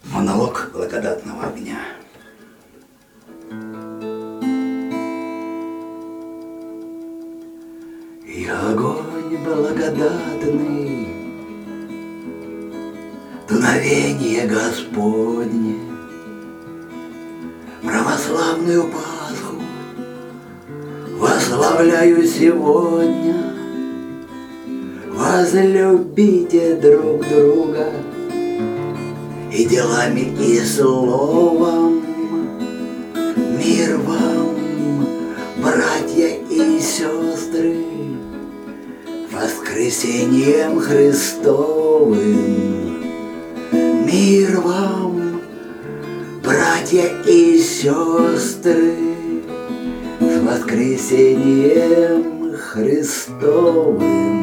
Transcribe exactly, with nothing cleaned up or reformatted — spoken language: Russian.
Монолог благодатного огня. И огонь благодатный, дуновение Господне, православную Пасху вославляю сегодня. Возлюбите друг друга и делами, и словом. Мир вам, братья и сестры, воскресением Христовым. Мир вам, братья и сестры, с воскресением Христовым.